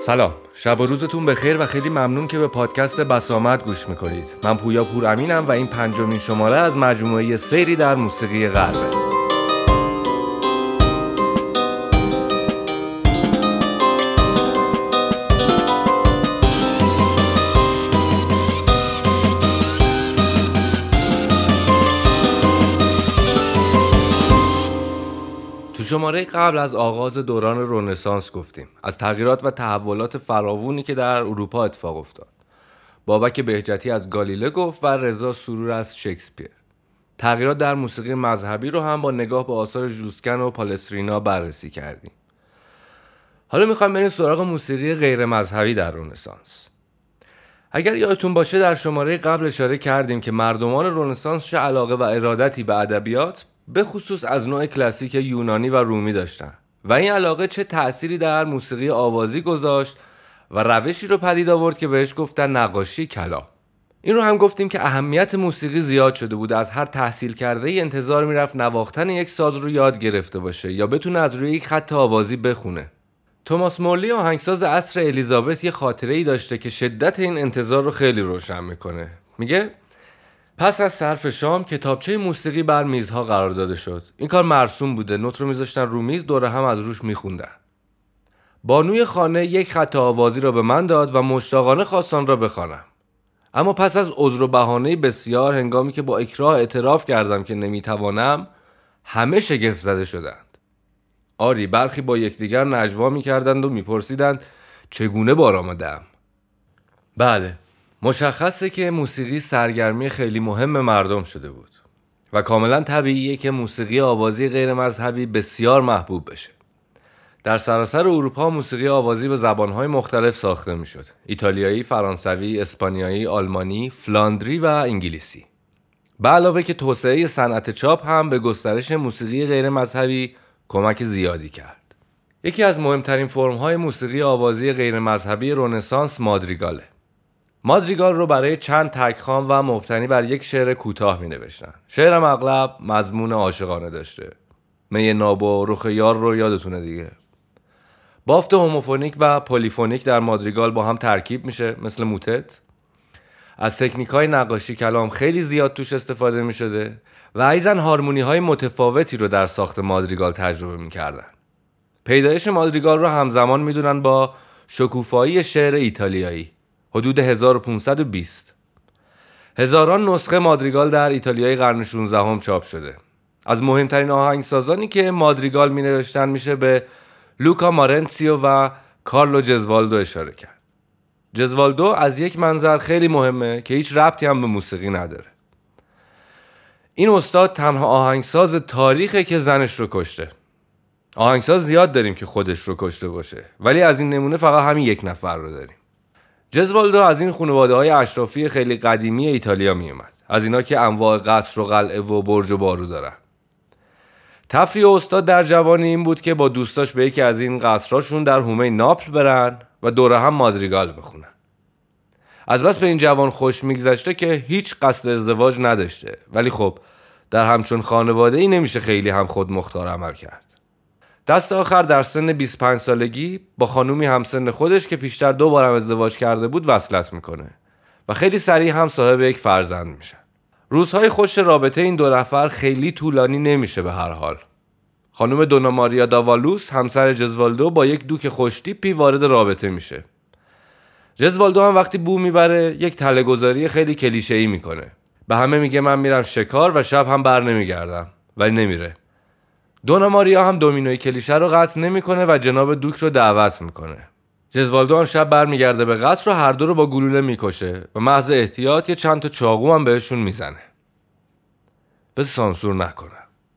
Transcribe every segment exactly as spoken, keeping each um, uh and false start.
سلام، شب و روزتون بخیر و خیلی ممنون که به پادکست بسامد گوش میکنید. من پویا پورامینم و این پنجمین شماره از مجموعه سیری در موسیقی غربه. تو شماره قبل از آغاز دوران رنسانس گفتیم، از تغییرات و تحولات فراوانی که در اروپا اتفاق افتاد. بابک بهجتی از گالیله گفت و رضا سرور از شکسپیر. تغییرات در موسیقی مذهبی رو هم با نگاه به آثار ژوسکن و پالسترینا بررسی کردیم. حالا میخوایم بریم سراغ موسیقی غیر مذهبی در رنسانس. اگر یادتون باشه در شماره قبل اشاره کردیم که مردمان رنسانس چه علاقه و ارادتی به ادبیات به خصوص از نوع کلاسیک یونانی و رومی داشتن و این علاقه چه تأثیری در موسیقی آوازی گذاشت و روشی رو پدید آورد که بهش گفتن نقاشی کلام. این رو هم گفتیم که اهمیت موسیقی زیاد شده بود، از هر تحصیل کرده ای انتظار میرفت نواختن یک ساز رو یاد گرفته باشه یا بتونه از روی یک خط آوازی بخونه. توماس مورلی آهنگساز عصر الیزابت یه خاطره ای داشته که شدت این انتظار رو خیلی روشن میکنه. میگه پس از صرف شام کتابچه موسیقی بر میزها قرار داده شد. این کار مرسوم بوده، نوت رو میذاشتن رو میز، دوره هم از روش میخوندن. بانوی خانه یک خط آوازی را به من داد و مشتاقانه خواست آن را بخوانم. اما پس از عذر و بهانه بسیار، هنگامی که با اکراه اعتراف کردم که نمیتوانم، همه شگفت زده شدند. آری، برخی با یکدیگر نجوا میکردند و میپرسیدند چگونه بار آمدم. بله، مشخصه که موسیقی سرگرمی خیلی مهم مردم شده بود و کاملا طبیعیه که موسیقی آوازی غیر مذهبی بسیار محبوب بشه. در سراسر اروپا موسیقی آوازی به زبانهای مختلف ساخته می شد. ایتالیایی، فرانسوی، اسپانیایی، آلمانی، فلاندری و انگلیسی. به علاوه که توسعه صنعت چاپ هم به گسترش موسیقی غیر مذهبی کمک زیادی کرد. یکی از مهمترین فرم‌های موسیقی آوازی غیر مذهبی رنسانس مادریگاله. مادریگال رو برای چند تک‌خوان و مبتنی بر یک شعر کوتاه می‌نوشتن. شعرم اغلب مضمون عاشقانه داشته. می ناب و رخ یار رو یادتونه دیگه. بافت هوموفونیک و پلیفونیک در مادریگال با هم ترکیب میشه، مثل موتت. از تکنیک‌های نقاشی کلام خیلی زیاد توش استفاده می‌شده و ایزن هارمونی‌های متفاوتی رو در ساخت مادریگال تجربه می‌کردن. پیدایش مادریگال رو همزمان می‌دونن با شکوفایی شعر ایتالیایی. حدود هزار و پانصد و بیست هزاران نسخه مادریگال در ایتالیای قرن شانزدهم هم چاپ شده. از مهمترین آهنگسازانی که مادریگال می نوشتن میشه به لوکا مارنسیو و کارلو جزوالدو اشاره کرد. جزوالدو از یک منظر خیلی مهمه که هیچ ربطی هم به موسیقی نداره. این استاد تنها آهنگساز تاریخه که زنش رو کشته. آهنگساز زیاد داریم که خودش رو کشته باشه، ولی از این نمونه فقط همین یک نفر رو داریم. جزوالدو از این خانواده‌های اشرافی خیلی قدیمی ایتالیا می اومد. از اینا که انواع قصر و قلعه و برج و بارو دارن. تفریح استاد در جوانی این بود که با دوستاش به یکی از این قصرهاشون در حومه ناپل برن و دوره هم مادریگال بخونن. از بس به این جوان خوش میگذشته که هیچ قصد ازدواج نداشته، ولی خب در همچون خانواده ای نمیشه خیلی هم خود مختار عمل کرد. دست آخر در سن بیست و پنج سالگی با خانومی همسن خودش که پیشتر دو بارم ازدواج کرده بود وصلت میکنه و خیلی سریع هم صاحب یک فرزند میشن. روزهای خوش رابطه این دو نفر خیلی طولانی نمیشه به هر حال. خانم دونا ماریا داوالوس همسر جزوالدو با یک دوک خوشتیپی وارد رابطه میشه. جزوالدو هم وقتی بو میبره یک تله‌گذاری خیلی کلیشه‌ای میکنه. به همه میگه من میرم شکار و شب هم بر نمیگردم، ولی نمیره. دونا ماریا هم دومینوی کلیشه رو قطع نمیکنه و جناب دوک رو دعوت میکنه. جزوالدو هم شب برمیگرده به قصر و هر دو رو با گلوله میکشه و محض احتیاط یه چند تا چاقو هم بهشون میزنه. بس سانسور نکنه.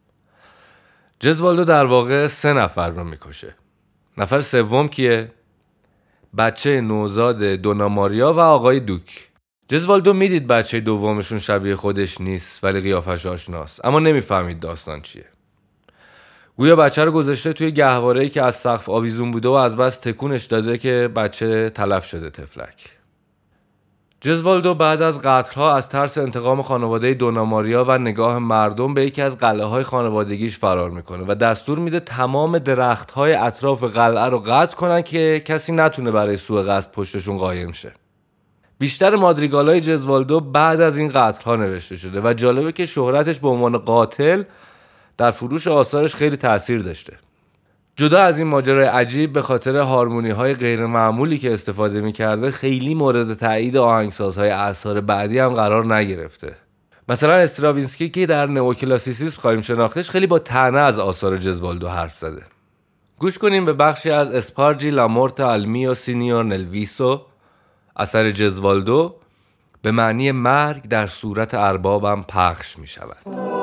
جزوالدو در واقع سه نفر رو میکشه. نفر سوم کیه؟ بچه نوزاد دونا ماریا و آقای دوک. جزوالدو میدید بچه دومشون شبیه خودش نیست ولی قیافش آشناست، اما نمیفهمید داستان چیه. گویا بچه رو گذاشته توی گهواره‌ای که از سقف آویزون بوده و از بس تکونش داده که بچه تلف شده تفلک. جزوالدو بعد از قتل‌ها از ترس انتقام خانواده دونا ماریا و نگاه مردم به یکی از قلعه‌های خانوادگیش فرار میکنه و دستور میده تمام درخت‌های اطراف قلعه رو قطع کنن که کسی نتونه برای سوء قصد پشتشون قایم شه. بیشتر مادریگال‌های جزوالدو بعد از این قتل‌ها نوشته شده و جالبه که شهرتش به عنوان قاتل در فروش آثارش خیلی تأثیر داشته. جدا از این ماجرای عجیب، به خاطر هارمونی‌های غیر معمولی که استفاده می‌کرده خیلی مورد تایید آهنگسازهای اثار بعدی هم قرار نگرفته. مثلا استراوینسکی که در نئوکلاسیسیسم خواهیم شناختش خیلی با طعنه از آثار جزوالدو حرف زده. گوش کنیم به بخشی از اسپارجی لا مورت al mio signor nel viso، اثر جزوالدو به معنی مرگ در صورت اربابم پخش می‌شود.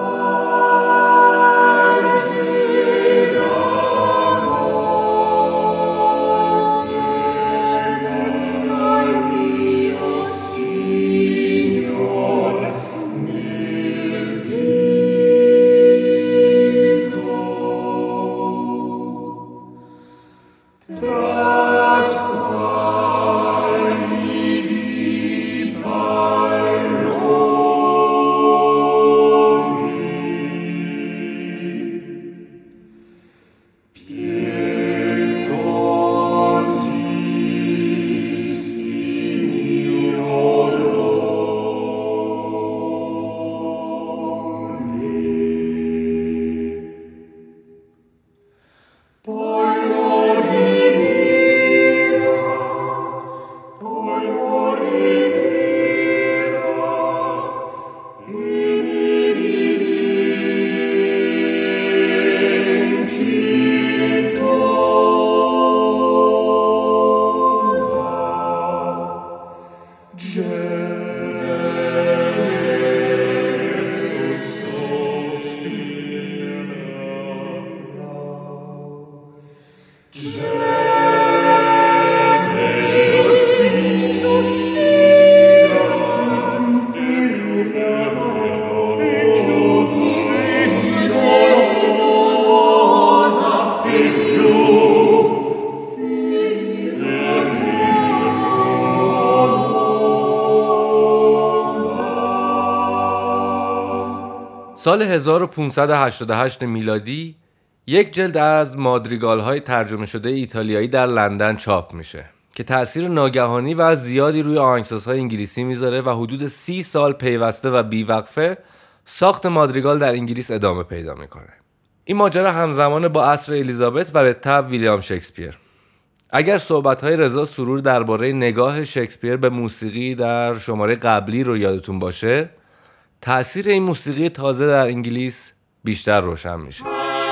سال هزار و پانصد و هشتاد و هشت میلادی یک جلد از مادریگال‌های ترجمه شده ایتالیایی در لندن چاپ میشه که تأثیر ناگهانی و زیادی روی آهنگسازهای انگلیسی میذاره و حدود سی سال پیوسته و بیوقفه ساخت مادریگال در انگلیس ادامه پیدا میکنه. این ماجرا همزمان با عصر الیزابت و به تبع ویلیام شکسپیر. اگر صحبت‌های رضا سرور درباره نگاه شکسپیر به موسیقی در شماره قبلی رو یادتون باشه، تأثیر این موسیقی تازه در انگلیس بیشتر روشن میشه.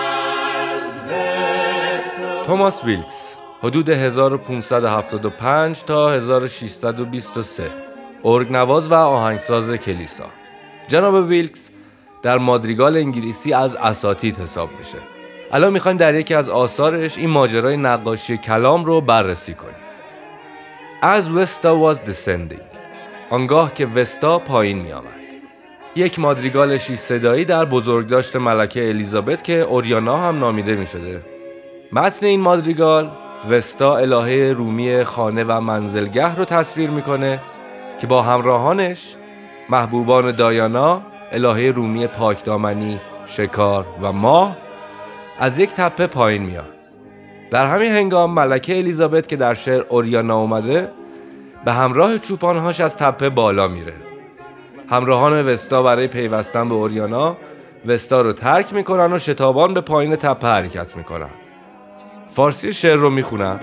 توماس ویلکس حدود هزار و پانصد و هفتاد و پنج تا هزار و ششصد و بیست و سه، ارگنواز و آهنگساز کلیسا. جناب ویلکس در مادریگال انگلیسی از اساتید حساب میشه. الان میخوایم در یکی از آثارش این ماجرای نقاشی کلام رو بررسی کنیم. As Vesta was descending، آنگاه که وستا پایین میآمد. یک مادریگال شش صدایی در بزرگداشت ملکه الیزابت که اوریانا هم نامیده می شده. متن این مادریگال وستا الهه رومی خانه و منزلگه رو تصویر میکنه که با همراهانش محبوبان دایانا الهه رومی پاکدامنی، شکار و ماه از یک تپه پایین میاد. در همین هنگام ملکه الیزابت که در شعر اوریانا اومده به همراه چوپانهاش از تپه بالا میره. همراهان وستا برای پیوستن به اوریانا وستا رو ترک میکنن و شتابان به پایین تپه حرکت میکنن. فارسی شعر رو میخونن.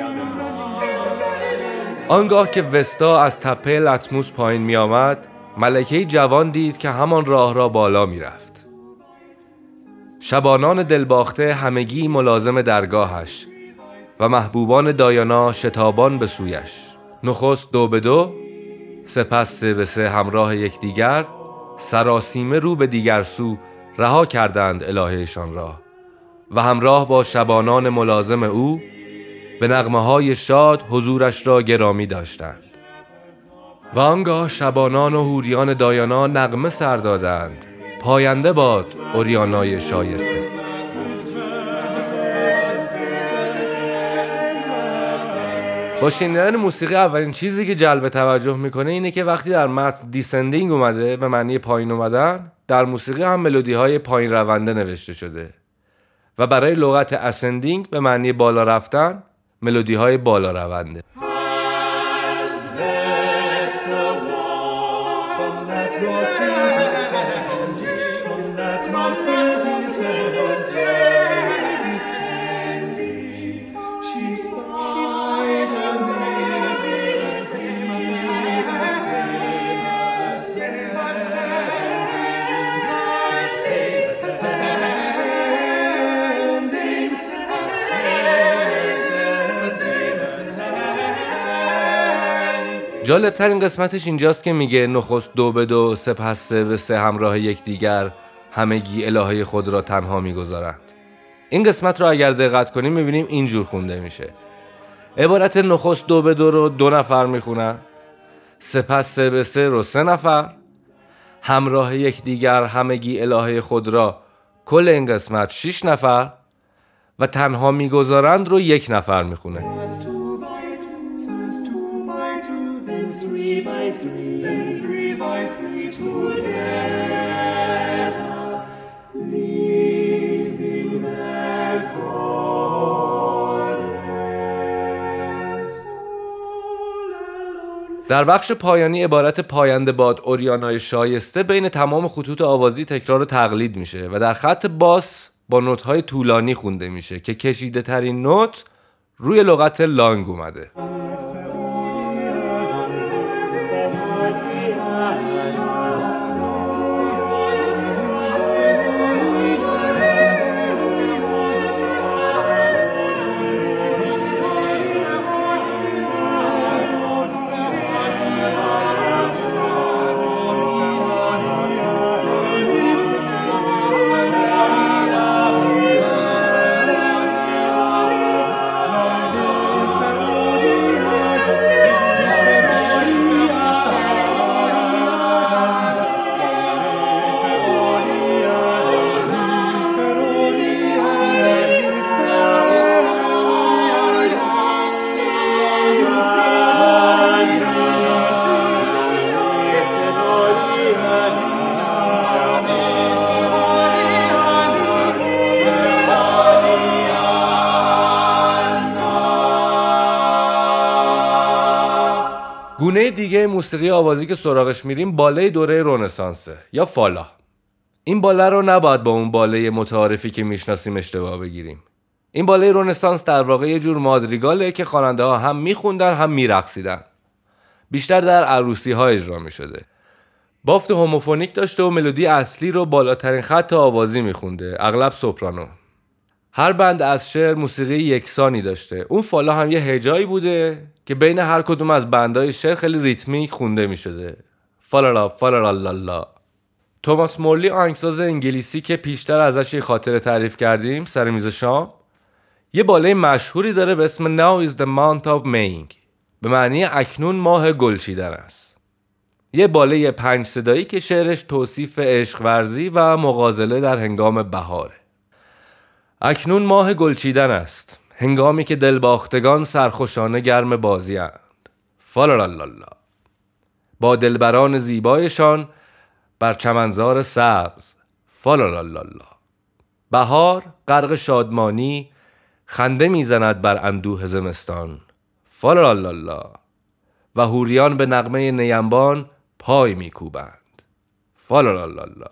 آنگاه که وستا از تپه لتموس پایین میآمد، ملکه‌ای جوان دید که همان راه را بالا میرفت. شبانان دلباخته همگی ملازم درگاهش و محبوبان دایانا شتابان به سویش. نخست دو به دو، سپس سه به سه همراه یکدیگر، سراسیمه رو به دیگر سو رها کردند الههشان را و همراه با شبانان ملازم او به نغمه‌های شاد حضورش را گرامی داشتند. و آنگاه شبانان و حوریان دایانا نغمه سر دادند: پاینده باد اوریانای شایسته. با شنیدن موسیقی اولین چیزی که جلب توجه میکنه اینه که وقتی در متن دیسندینگ اومده به معنی پایین اومدن، در موسیقی هم ملودی های پایین رونده نوشته شده و برای لغت اسندینگ به معنی بالا رفتن ملودی های بالا رونده. جالبترین قسمتش اینجاست که میگه نخست دو به دو سپس سه به سه همراه یکدیگر همگی الهه خود را تنها میگذارند. این قسمت رو اگر دقت کنیم میبینیم اینجور خونده میشه. عبارت نخست دو به دو رو دو نفر میخونن، سپس سه به سه رو سه نفر، همراه یکدیگر همگی الهه خود را کل این قسمت شش نفر و تنها میگذارند رو یک نفر میخونه. در بخش پایانی عبارت پاینده باد اوریانای شایسته بین تمام خطوط آوازی تکرار و تقلید میشه و در خط باس با نوت‌های طولانی خونده میشه که کشیده ترین نوت روی لغت لانگ اومده. گونه دیگه موسیقی آوازی که سراغش میریم باله دوره رنسانسه یا فالا. این باله رو نباید با اون باله متعارفی که میشناسیم اشتباه بگیریم. این باله رنسانس در واقع یه جور مادریگاله که خواننده ها هم میخوندن هم میرقصیدن. بیشتر در عروسی ها اجرا میشده. بافت هوموفونیک داشته و ملودی اصلی رو بالاترین خط آوازی میخونده، اغلب سوپرانو. هر بند از شعر موسیقی یکسانی داشته. اون فالا هم یه هجایی بوده که بین هر کدوم از بندهای شعر خیلی ریتمیک خونده می شده. فالالا فالالالا. توماس مورلی آهنگساز انگلیسی که پیشتر ازش یه خاطره تعریف کردیم سر میز شام، یه باله مشهوری داره به اسم Now is the month of May، به معنی اکنون ماه گل چیدن است. یه باله پنج صدایی که شعرش توصیف عشق ورزی و مغازله در هنگام بهاره. اکنون ماه گل چیدن است، هنگامی که دلباختگان سرخوشانه گرم بازی اند. فالالالا. با دلبران زیبایشان بر چمنزار سبز. فالالالا. بهار غرق شادمانی خنده میزند بر اندوه زمستان. فالالالا. و حوریان به نغمه نیمبان پای میکوبند. فالالالا.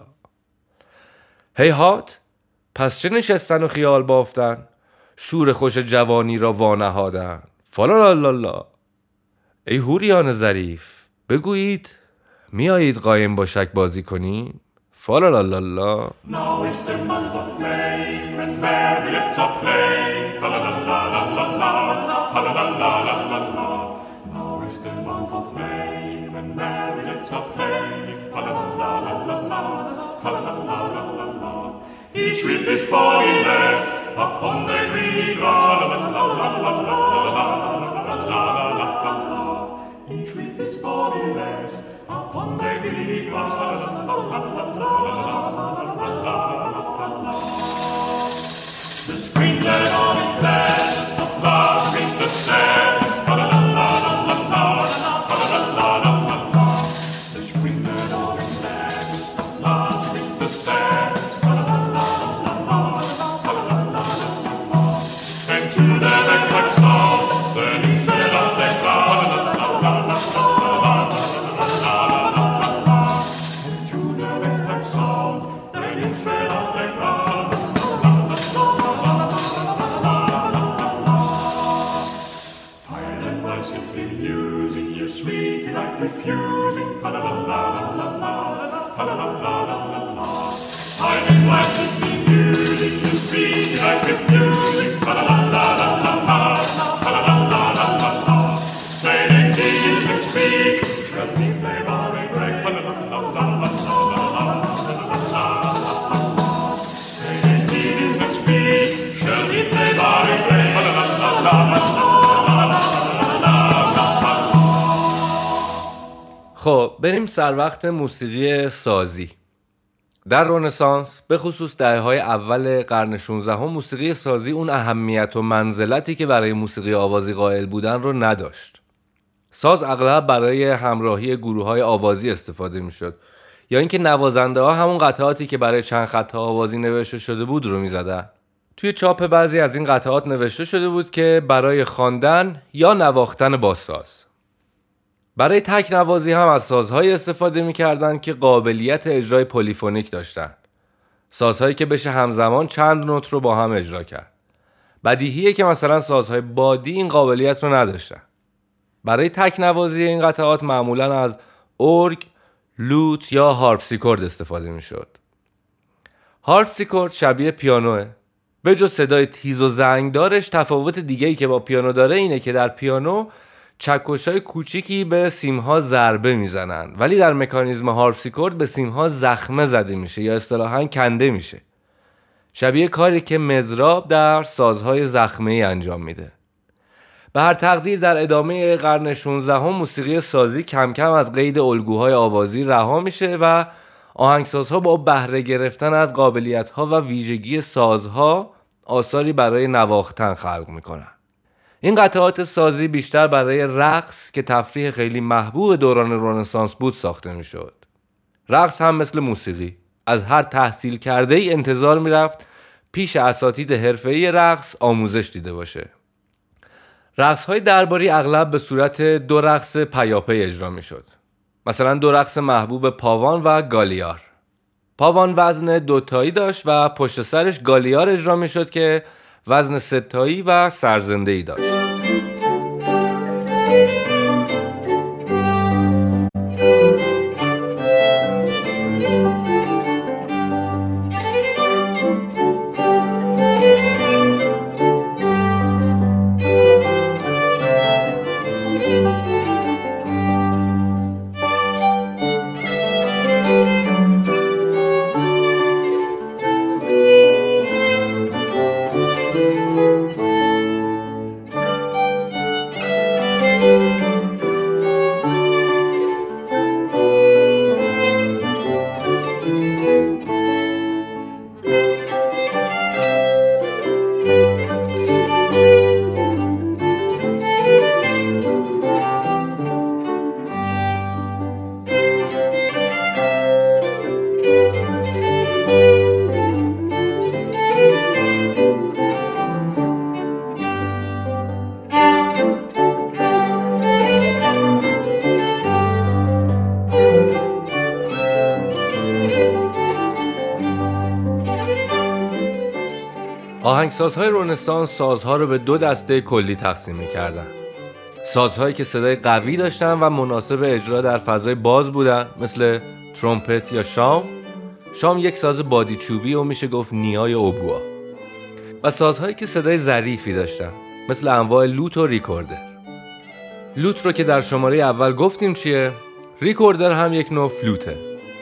هیهات، پس چه نشستن و خیال بافتن؟ شور خوش جوانی را وانهادن. فالالالا. ای حوریان ظریف، بگویید میایید قایم با شک بازی کنیم؟ فالالالا. Now is the month of May when marionettes are playing. Fa-la-la-la-la-la-la, fa-la-la-la-la-la-la. Now is the month of May when marionettes are playing. Fa-la-la-la-la-la-la, fa-la-la-la-la-la-la. Each with his body rests upon the greeny grass. Fa-la-la-la-la-la-la-la-la-la-la-la. Each with his body rests upon the greeny grass. The spring glad on it glad, the flowering the sands. simply using you, sweet like refusing. Fa la la la la la, fa la la la la la. I am like simply using you, sweet like refusing. Fa la la la la la, fa la la la la la. Saying he is and speak, shall we play by break? Fa la la la la la la. Saying he is and speak, shall we play by break? Fa la la la la la. خب بریم سر وقت موسیقی سازی. در رنسانس به خصوص دهه‌های اول قرن شانزدهم هم موسیقی سازی اون اهمیت و منزلتی که برای موسیقی آوازی قائل بودن رو نداشت. ساز اغلب برای همراهی گروه‌های آوازی استفاده می‌شد یا اینکه نوازنده‌ها همون قطعاتی که برای چند خط آوازی نوشته شده بود رو می‌زدن. توی چاپ بعضی از این قطعات نوشته شده بود که برای خواندن یا نواختن با ساز. برای تک نوازی هم از سازهای استفاده می‌کردند که قابلیت اجرای پلیفونیک داشتند. سازهایی که بشه همزمان چند نوت رو با هم اجرا کرد. بدیهیه که مثلا سازهای بادی این قابلیت رو نداشتن. برای تک نوازی این قطعات معمولاً از ارگ، لوت یا هارپسیکورد استفاده می‌شد. هارپسیکورد شبیه پیانوه. به جز صدای تیز و زنگدارش تفاوت دیگه‌ای که با پیانو داره اینه که در پیانو چکش‌های کوچیکی به سیم‌ها ضربه میزنن، ولی در مکانیزم هارپسیکورد به سیم‌ها زخمه زده میشه یا اصطلاحاً کنده میشه. شبیه کاری که مضراب در سازهای زخمه‌ای انجام میده. به هر تقدیر در ادامه قرن شانزدهم موسیقی سازی کم کم از قید الگوهای آوازی رها میشه و آهنگسازها با بهره گرفتن از قابلیت‌ها و ویژگی سازها آثاری برای نواختن خلق میکنن. این قطعات سازی بیشتر برای رقص که تفریح خیلی محبوب دوران رنسانس بود ساخته میشد. رقص هم مثل موسیقی از هر تحصیل کرده ای انتظار میرفت پیش اساتید حرفه‌ای رقص آموزش دیده باشه. رقص‌های درباری اغلب به صورت دو رقص پیاپی اجرا میشد. مثلا دو رقص محبوب پاوان و گالیار. پاوان وزن دوتایی داشت و پشت سرش گالیار اجرا میشد که وزن ستایی و سرزنده‌ای داشت. آهنگسازهای رنسانس سازها رو به دو دسته کلی تقسیم می‌کردن. سازهایی که صدای قوی داشتن و مناسب اجرا در فضای باز بودن مثل ترومپت یا شام. شام یک ساز بادی چوبی و میشه گفت نیای اوبوا. و سازهایی که صدای ظریفی داشتن مثل انواع لوت و ریکوردر. لوت رو که در شماره اول گفتیم چیه؟ ریکوردر هم یک نوع فلوته.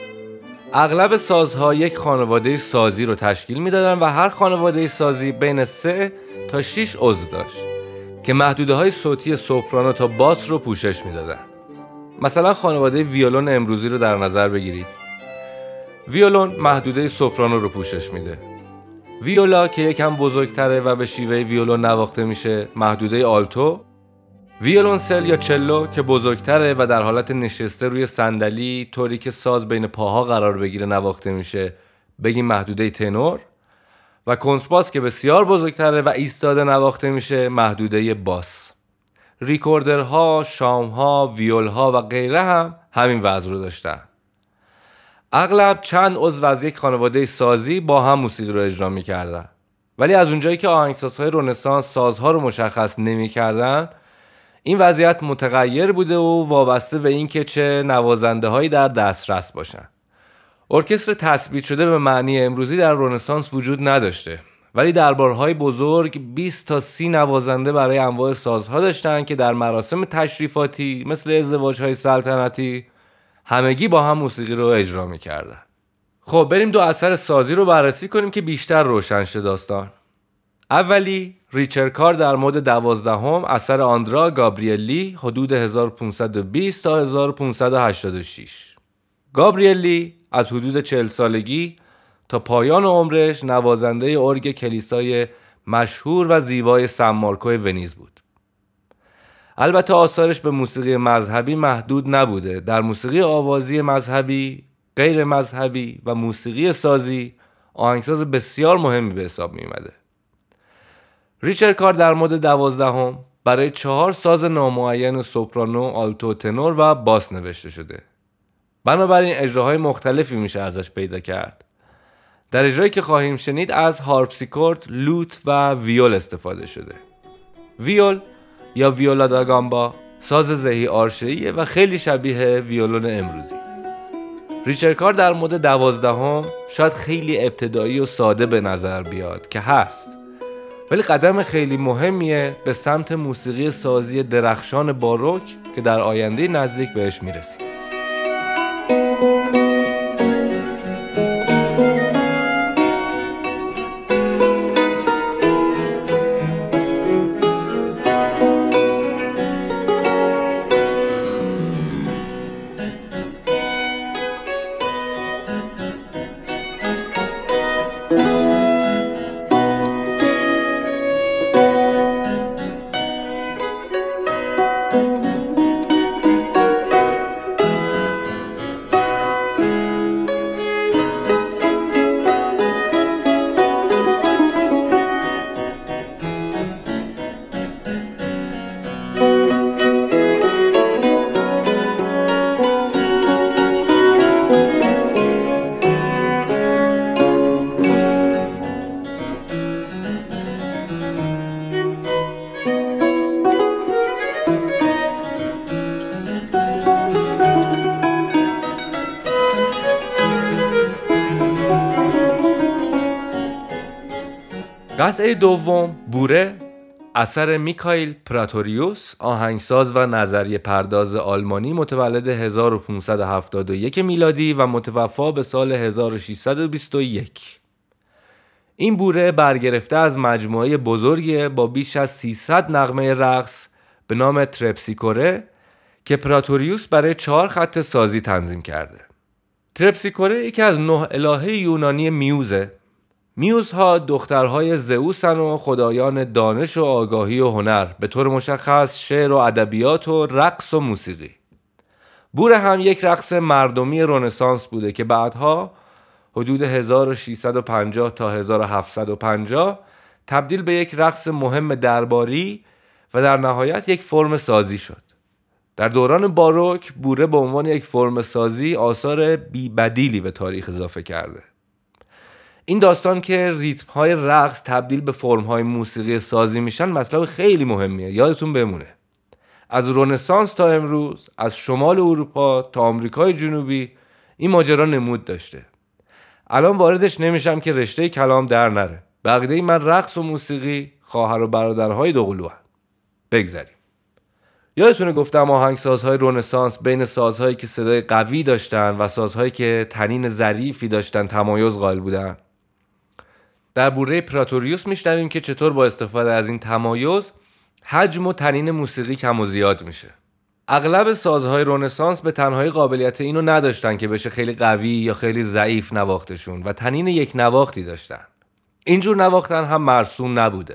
اغلب سازها یک خانواده سازی رو تشکیل میدادن و هر خانواده سازی بین سه تا شش عضو داشت که محدوده های صوتی سوپرانو تا باس رو پوشش میدادن. مثلا خانواده ویولون امروزی رو در نظر بگیرید. ویولون محدوده سوپرانو رو پوشش میده. ویولا که یکم بزرگتره و به شیوه ویولون نواخته میشه محدوده آلتو. ویولونسل یا چلو که بزرگتره و در حالت نشسته روی صندلی طوری که ساز بین پاها قرار بگیره نواخته میشه بگیم محدوده تنور. و کنترباس که بسیار بزرگتره و ایستاده نواخته میشه محدوده باس. ریکوردرها، شامها، ویولها و غیره هم همین وضع رو داشتن. اغلب چند عضو از یک خانواده سازی با هم موسیقی رو اجرا میکردن. ولی از اونجایی که آهنگسازهای رنسانس سازها رو مشخص نمیکردن، این وضعیت متغیر بوده و وابسته به این که چه نوازنده هایی در دسترس باشن. ارکستر تثبیت شده به معنی امروزی در رنسانس وجود نداشته، ولی دربارهای بزرگ بیست تا سی نوازنده برای انواع سازها داشتن که در مراسم تشریفاتی مثل ازدواج‌های سلطنتی همگی با هم موسیقی رو اجرا می‌کردن. خب بریم دو اثر سازی رو بررسی کنیم که بیشتر روشن شه داستان. اولی ریچارد کار در مد دوازدهم، اثر آندرا گابریلی، حدود هزار و پانصد و بیست تا هزار و پانصد و هشتاد و شش. گابریلی از حدود چهل سالگی تا پایان عمرش نوازنده ارگ کلیسای مشهور و زیبای سن مارکو ونیز بود. البته آثارش به موسیقی مذهبی محدود نبوده. در موسیقی آوازی مذهبی، غیر مذهبی و موسیقی سازی آهنگساز بسیار مهمی به حساب می اومده. ریچارد کار در مد دوازدهم برای چهار ساز نامعین سوپرانو، آلتو، تنور و باس نوشته شده. بنابراین اجراهای مختلفی میشه ازش پیدا کرد. در اجرایی که خواهیم شنید از هارپسیکورد، لوت و ویول استفاده شده. ویول یا ویولا دا گامبا ساز زهی آرشه‌ایه و خیلی شبیه ویولون امروزی. ریچارد کار در مد دوازدهم شاید خیلی ابتدایی و ساده به نظر بیاد که هست، ولی قدم خیلی مهمیه به سمت موسیقی سازی درخشان باروک که در آینده نزدیک بهش میرسیم. قطعه دوم بوره، اثر میکائیل پراتوریوس، آهنگساز و نظریه پرداز آلمانی متولد هزار و پانصد و هفتاد و یک میلادی و متوفا به سال هزار و ششصد و بیست و یک. این بوره برگرفته از مجموعه بزرگی با بیش از سیصد نغمه رقص به نام ترپسیکوره که پراتوریوس برای چهار خط سازی تنظیم کرده. ترپسیکوره یکی از نه الهه یونانی میوزه. میوزها دخترهای زئوسن و خدایان دانش و آگاهی و هنر، به طور مشخص شعر و ادبیات و رقص و موسیقی. بوره هم یک رقص مردمی رنسانس بوده که بعدها حدود هزار و ششصد و پنجاه تا هزار و هفتصد و پنجاه تبدیل به یک رقص مهم درباری و در نهایت یک فرم سازی شد. در دوران باروک بوره به عنوان یک فرم سازی آثار بی‌بدیلی به تاریخ اضافه کرده. این داستان که ریتم‌های رقص تبدیل به فرم‌های موسیقی سازی میشن مطلب خیلی مهمیه، یادتون بمونه. از رنسانس تا امروز، از شمال اروپا تا آمریکای جنوبی این ماجرا نمود داشته. الان واردش نمیشم که رشته کلام در نره. بقیده من رقص و موسیقی خواهر و برادرهای دوقلو هست. بگذاریم. یادتونه گفتم آهنگسازهای رنسانس بین سازهایی که صدای قوی داشتن و سازهایی که تنین ظریفی داشتن تمایز قائل بودن. در بوره پراتوریوس میشنویم که چطور با استفاده از این تمایز حجم و تنین موسیقی کم و زیاد میشه. اغلب سازهای رنسانس به تنهایی قابلیت اینو نداشتن که بشه خیلی قوی یا خیلی ضعیف نواختشون و تنین یک نواختی داشتن. اینجور نواختن هم مرسوم نبوده.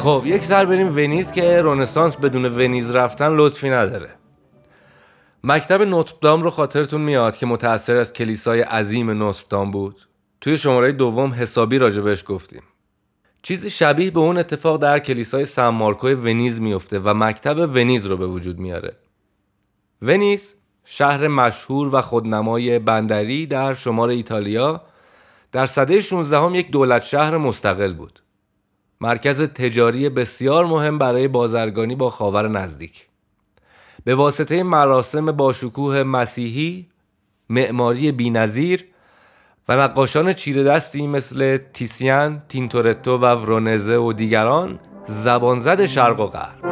خب یک سر بریم ونیز که رنسانس بدون ونیز رفتن لطفی نداره. مکتب نوتردام رو خاطرتون میاد که متأثر از کلیسای عظیم نوتردام بود؟ توی شماره دوم حسابی راجبش گفتیم. چیزی شبیه به اون اتفاق در کلیسای سن مارکو ونیز میفته و مکتب ونیز رو به وجود میاره. ونیز شهر مشهور و خودنمای بندری در شمال ایتالیا در سده شانزدهم یک دولت شهر مستقل بود. مرکز تجاری بسیار مهم برای بازرگانی با خاور نزدیک. به واسطه مراسم با شکوه مسیحی، معماری بی‌نظیر و نقاشان چیره دستی مثل تیسیان، تینتورتو و ورونزه و دیگران، زبانزد شرق و غرب.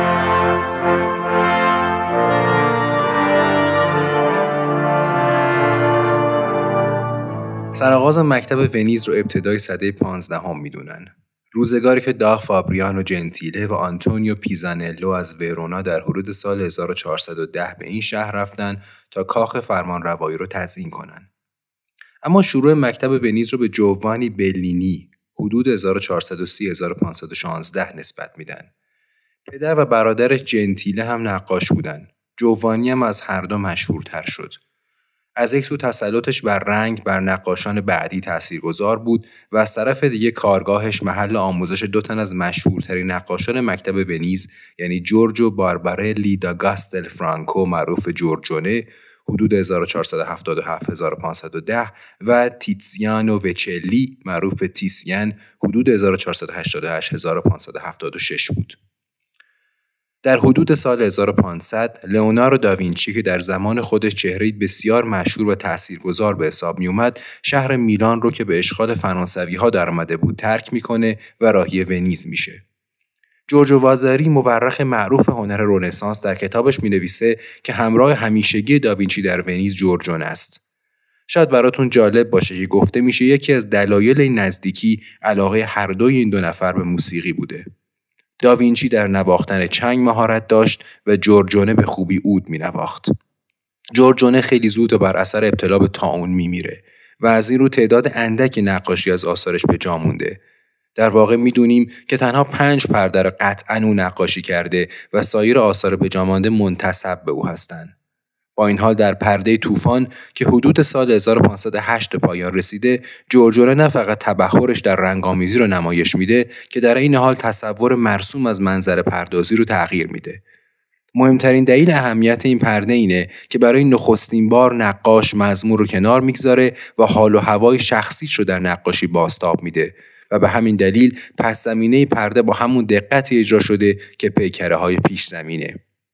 سرآغاز مکتب ونیز رو ابتدای سده پانزدهم میدونن. روزگاری که دا فابریانو جنتیله و آنتونیو پیزانلو از ورونا در حدود سال هزار و چهارصد و ده به این شهر رفتن تا کاخ فرمانروایی رو تزیین کنن. اما شروع مکتب ونیز رو به جووانی بلینی حدود هزار و چهارصد و سی تا هزار و پانصد و شانزده نسبت میدن. پدر و برادرش جنتیله هم نقاش بودن. جووانی هم از هر دو مشهورتر شد. از یک سو تسلطش بر رنگ بر نقاشان بعدی تاثیرگذار بود و از طرف دیگه کارگاهش محل آموزش دو تن از مشهورترین نقاشان مکتب ونیز، یعنی جورجو باربارلی دا گاستل فرانکو معروف جورجونه حدود هزار و چهارصد و هفتاد و هفت تا هزار و پانصد و ده و تیتزیانو وچلی معروف تیسیان حدود هزار و چهارصد و هشتاد و هشت تا هزار و پانصد و هفتاد و شش بود. در حدود سال هزار و پانصد لئوناردو داوینچی که در زمان خودش چهره‌ای بسیار مشهور و تاثیرگذار به حساب می اومد، شهر میلان رو که به اشغال فرانسوی‌ها درآمده بود ترک میکنه و راهی ونیز میشه. جورجو وازاری مورخ معروف هنر رنسانس در کتابش مینویسه که همراه همیشگی داوینچی در ونیز جورجونه است. شاید براتون جالب باشه که گفته میشه یکی از دلایل این نزدیکی علاقه هر دوی این دو نفر به موسیقی بوده. داوینچی در نواختن چنگ مهارت داشت و جورجونه به خوبی عود می‌نواخت. جورجونه خیلی زود و بر اثر ابتلا به طاعون میمیره و از این رو تعداد اندکی نقاشی از آثارش به جا مونده. در واقع میدونیم که تنها پنج پرده را قطعاً او نقاشی کرده و سایر آثار به جا مانده منتسب به او هستند. با این حال در پرده طوفان که حدود سال هزار و پانصد و هشت پایان رسیده، جورجونه نه فقط تبحرش در رنگامیزی رو نمایش میده که در این حال تصور مرسوم از منظر پردازی رو تغییر میده. مهمترین دلیل اهمیت این پرده اینه که برای نخستین بار نقاش مضمون رو کنار میگذاره و حال و هوای شخصیش رو در نقاشی بازتاب میده و به همین دلیل پس زمینه پرده با همون دقتی اجرا شده که پیکره‌های پیش زمینه.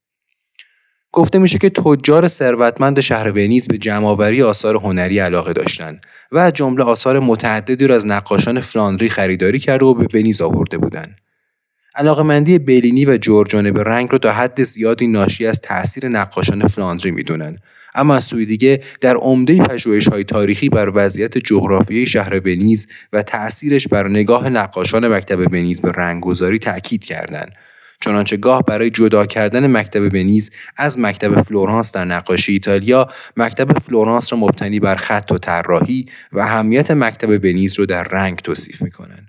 گفته میشه که تجار ثروتمند شهر ونیز به جمع‌آوری آثار هنری علاقه داشتند و از جمله آثار متعددی را از نقاشان فلاندری خریداری کرده و به ونیز آورده بودند. علاقه‌مندی بلینی و جورجونه به رنگ رو تا حد زیادی ناشی از تأثیر نقاشان فلاندری میدونن، اما از سوی دیگه در عمده پژوهش‌های تاریخی بر وضعیت جغرافیایی شهر ونیز و تأثیرش بر نگاه نقاشان مکتب ونیز به رنگ‌گذاری تأکید کردند. چنانچه گاه برای جدا کردن مکتب ونیز از مکتب فلورانس در نقاشی ایتالیا، مکتب فلورانس را مبتنی بر خط و طراحی و اهمیت مکتب ونیز رو در رنگ توصیف می‌کنند.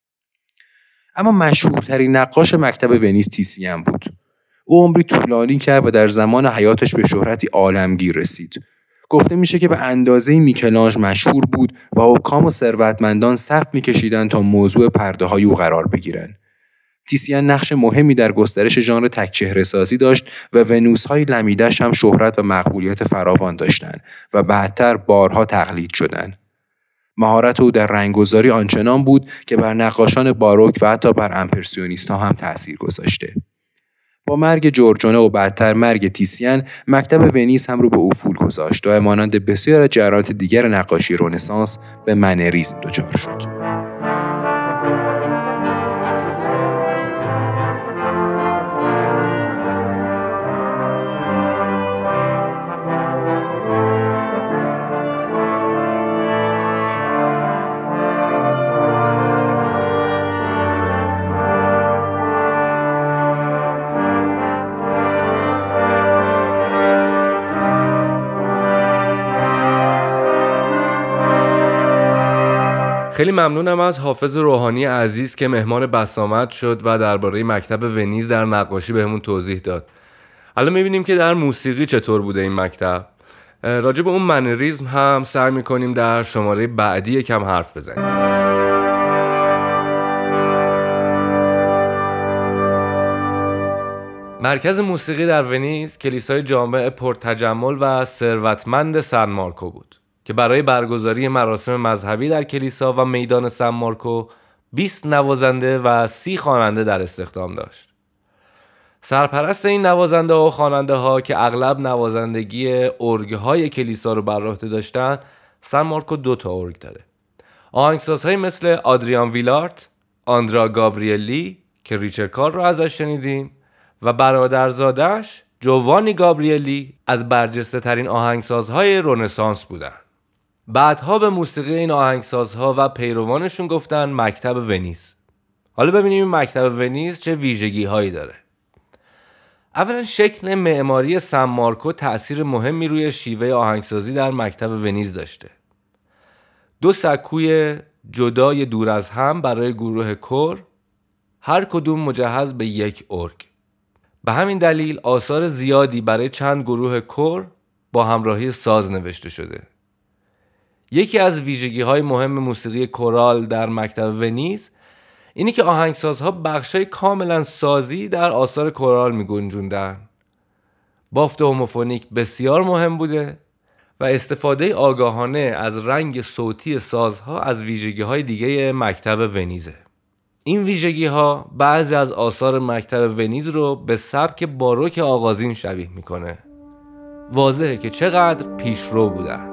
اما مشهورترین نقاش مکتب ونیز تیسیان بود. او عمری طولانی کرد و در زمان حیاتش به شهرتی عالمگیر رسید. گفته میشه که به اندازه میکلانژ مشهور بود و حکام و ثروتمندان صف میکشیدند تا موضوع پرده‌های او قرار بگیرند. تیسیان نقش مهمی در گسترش ژانر تک‌چهره سازی داشت و ونوس‌های لمیده‌اش هم شهرت و مقبولیت فراوان داشتند و بعدتر بارها تقلید شدند. مهارت او در رنگ‌گذاری آنچنان بود که بر نقاشان باروک و حتی بر امپرسیونیست‌ها هم تأثیر گذاشته. با مرگ جورجونه و بعدتر مرگ تیسیان، مکتب ونیز هم رو به افول گذاشت و مانند بسیار از جریانات دیگر نقاشی رنسانس به منریسم دچار شد. خیلی ممنونم از حافظ روحانی عزیز که مهمان بسامد شد و درباره مکتب ونیز در نقاشی بهمون توضیح داد. الان میبینیم که در موسیقی چطور بوده این مکتب. راجع به اون منریزم هم سعی میکنیم در شماره بعدی کم حرف بزنیم. مرکز موسیقی در ونیز کلیسای جامع پرتجمل و ثروتمند سن مارکو بود که برای برگزاری مراسم مذهبی در کلیسا و میدان سن مارکو بیست نوازنده و سی خواننده در استخدام داشت. سرپرست این نوازنده ها و خواننده ها که اغلب نوازندگی ارگ های کلیسا رو بر عهده داشتن، سن مارکو دو تا ارگ داره. آهنگسازهایی مثل آدریان ویلارت، آندرا گابریلی که ریچارد کار رو ازش شنیدیم و برادرزادش جوانی گابریلی از برجسته ترین آهنگسازهای رنسانس بودن. بعدها به موسیقی این آهنگسازها و پیروانشون گفتن مکتب ونیز. حالا ببینیم این مکتب ونیز چه ویژگی هایی داره. اولا شکل معماری سن مارکو تأثیر مهمی روی شیوه آهنگسازی در مکتب ونیز داشته. دو سکوی جدای دور از هم برای گروه کور، هر کدوم مجهز به یک ارگ. به همین دلیل آثار زیادی برای چند گروه کور با همراهی ساز نوشته شده. یکی از ویژگی‌های مهم موسیقی کورال در مکتب ونیز اینی که آهنگسازها بخشای کاملا سازی در آثار کورال می‌گنجوندن. بافت هوموفونیک بسیار مهم بوده و استفاده آگاهانه از رنگ صوتی سازها از ویژگی‌های دیگه مکتب ونیزه. این ویژگی‌ها بعضی از آثار مکتب ونیز رو به سبک باروک آغازین شبیه می‌کنه. واضحه که چقدر پیشرو بودن.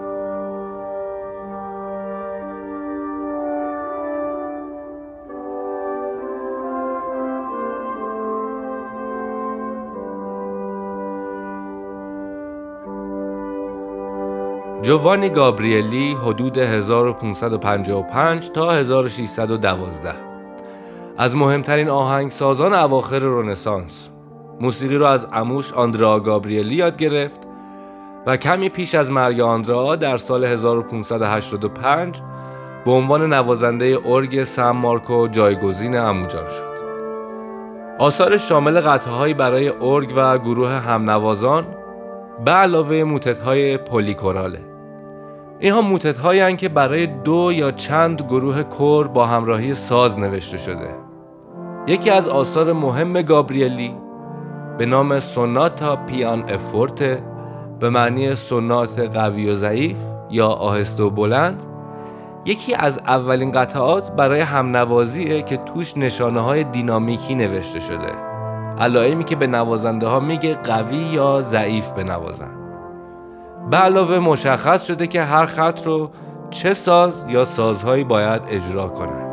جوانی گابریلی حدود هزار و پانصد و پنجاه و پنج تا هزار و ششصد و دوازده از مهمترین آهنگسازان اواخر رنسانس. موسیقی رو از عموش آندرا گابریلی یاد گرفت و کمی پیش از مرگ آندرا در سال هزار و پانصد و هشتاد و پنج به عنوان نوازنده ارگ سن مارکو جایگزین عموجان شد. آثار شامل قطعه‌هایی برای ارگ و گروه همنوازان به علاوه موتت‌های پولیکوراله. اینها موتت‌هایی هستند که برای دو یا چند گروه کور با همراهی ساز نوشته شده. یکی از آثار مهم گابریلی به نام سوناتا پیان افورته به معنی سونات قوی و ضعیف یا آهسته و بلند، یکی از اولین قطعات برای همنوازیه که توش نشانه‌های دینامیکی نوشته شده، علائمی که به نوازنده ها میگه قوی یا ضعیف بنوازن. به علاوه مشخص شده که هر خط رو چه ساز یا سازهایی باید اجرا کنن.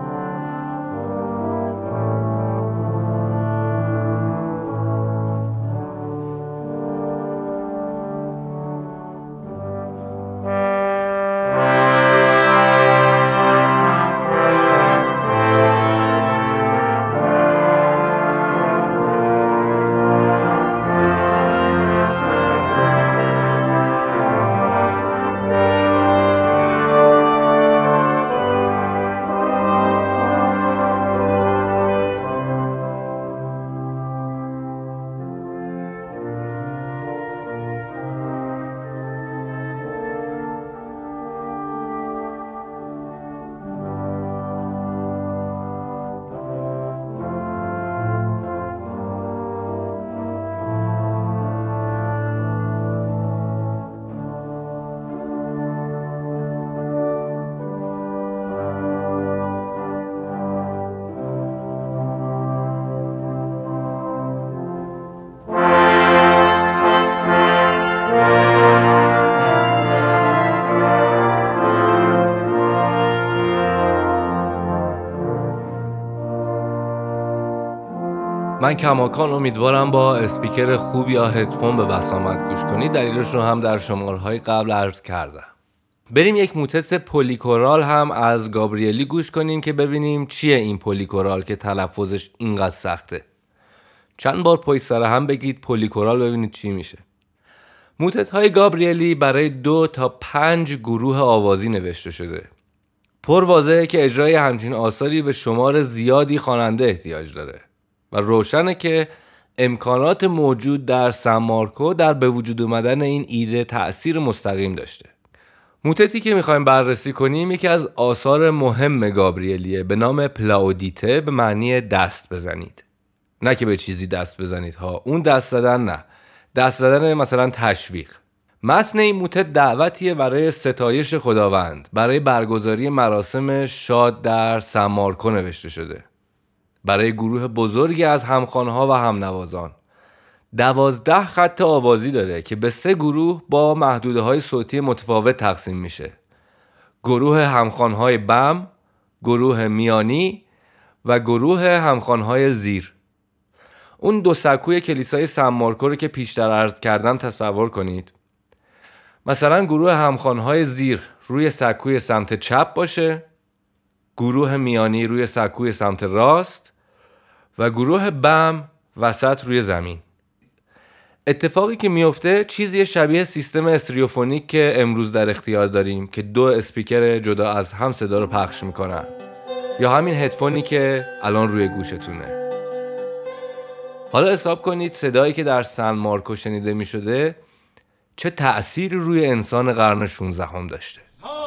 من کماکان امیدوارم با اسپیکر خوب یا هدفون به بسامد گوش کنید. دلیلش رو هم در شماره‌های قبل عرض کردم. بریم یک موتت پولیکورال هم از گابریلی گوش کنیم که ببینیم چیه این پولیکورال که تلفظش اینقدر سخته. چند بار پشت سر هم بگید پولیکورال ببینید چی میشه. موتت های گابریلی برای دو تا پنج گروه آوازی نوشته شده. پر واضحه که اجرای همچین آثاری به شمار زیادی خواننده احتیاج داره و روشنه که امکانات موجود در سن مارکو در به وجود اومدن این ایده تأثیر مستقیم داشته. موتتی که میخوایم بررسی کنیم یکی از آثار مهم گابریلیه به نام پلاودیته، به معنی دست بزنید. نه که به چیزی دست بزنید ها، اون دست زدن نه، دست زدن مثلا تشویق. متن این موتت دعوتیه برای ستایش خداوند، برای برگزاری مراسم شاد در سن مارکو نوشته شده، برای گروه بزرگی از همخوانها و همنوازان. دوازده خط آوازی داره که به سه گروه با محدوده های صوتی متفاوت تقسیم میشه: گروه همخوانهای بم، گروه میانی و گروه همخوانهای زیر. اون دو سکوی کلیسای سن مارکو رو که پیشتر عرض کردم تصور کنید. مثلا گروه همخوانهای زیر روی سکوی سمت چپ باشه، گروه میانی روی سکوی سمت راست و گروه بم وسط روی زمین. اتفاقی که میفته چیزی شبیه سیستم استریوفونیک که امروز در اختیار داریم که دو اسپیکر جدا از هم صدا رو پخش میکنن، یا همین هدفونی که الان روی گوشتونه. حالا حساب کنید صدایی که در سن مارکو شنیده میشده چه تأثیری روی انسان قرن شانزدهم داشته.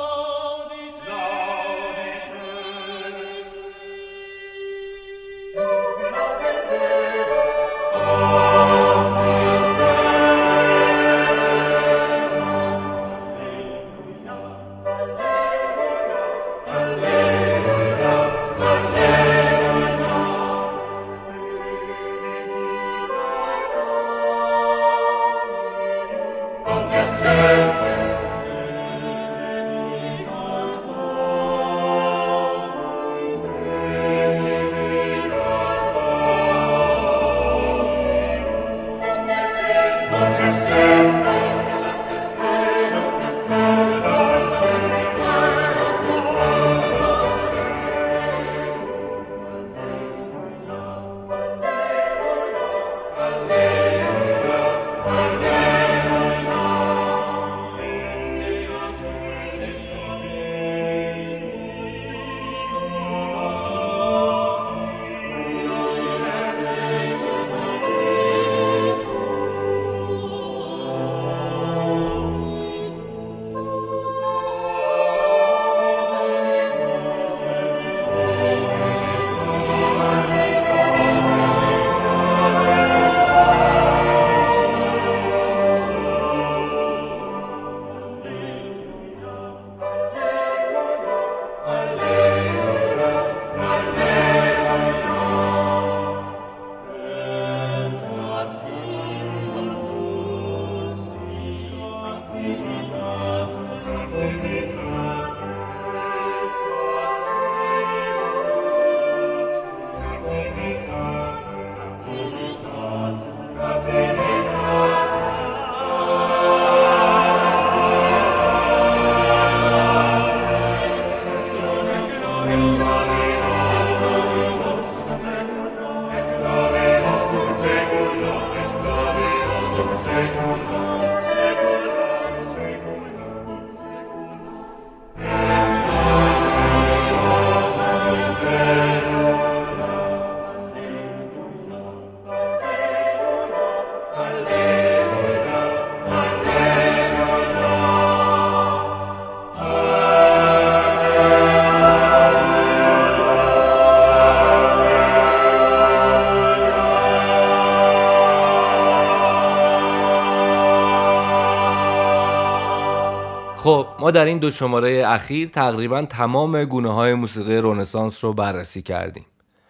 خب ما در این دو شماره اخیر تقریبا تمام گونه‌های موسیقی رنسانس رو بررسی کردیم.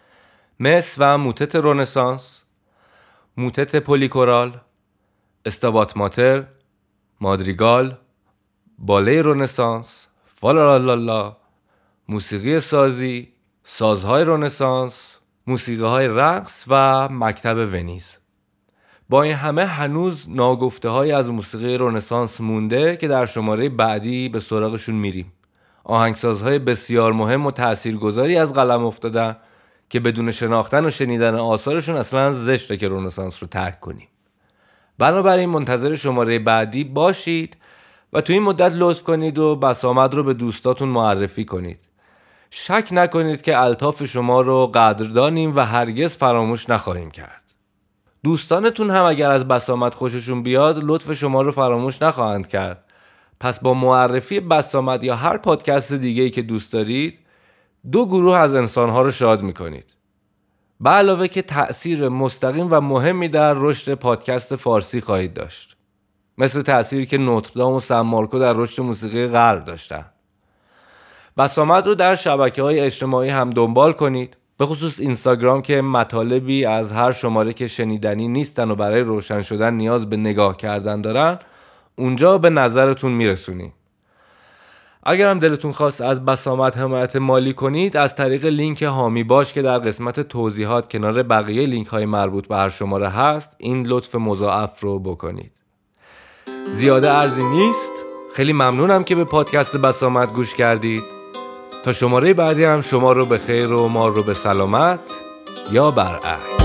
مس و موتت رنسانس، موتت پولیکورال، استابات ماتر، مادریگال، باله رنسانس، فالالالا، موسیقی سازی، سازهای رنسانس، موسیقی‌های رقص و مکتب ونیز. با این همه هنوز ناگفته‌هایی از موسیقی رنسانس مونده که در شماره بعدی به سراغشون میریم. آهنگسازهای بسیار مهم و تاثیرگذاری از قلم افتادن که بدون شناختن و شنیدن آثارشون اصلا زشته که رنسانس رو ترک کنیم. بنابراین منتظر شماره بعدی باشید و تو این مدت لطف کنید و بسامد رو به دوستاتون معرفی کنید. شک نکنید که الطاف شما رو قدردانیم و هرگز فراموش نخواهیم کرد. دوستانتون هم اگر از بسامد خوششون بیاد لطف شما رو فراموش نخواهند کرد. پس با معرفی بسامد یا هر پادکست دیگه‌ای که دوست دارید دو گروه از انسانها رو شاد میکنید. به علاوه که تأثیر مستقیم و مهمی در رشد پادکست فارسی خواهید داشت. مثل تأثیری که نوتردام و سن مارکو در رشد موسیقی غرب داشتن. بسامد رو در شبکه‌های اجتماعی هم دنبال کنید، به خصوص اینستاگرام که مطالبی از هر شماره که شنیدنی نیستن و برای روشن شدن نیاز به نگاه کردن دارن اونجا به نظرتون میرسونیم. اگر هم دلتون خواست از بسامد حمایت مالی کنید از طریق لینک حامی باش که در قسمت توضیحات کنار بقیه لینک های مربوط به هر شماره هست این لطف مضاعف رو بکنید. زیاده ارزی نیست. خیلی ممنونم که به پادکست بسامد گوش کردید. تا شماره بعدی هم شما رو به خیر و ما رو به سلامت یا برعکس.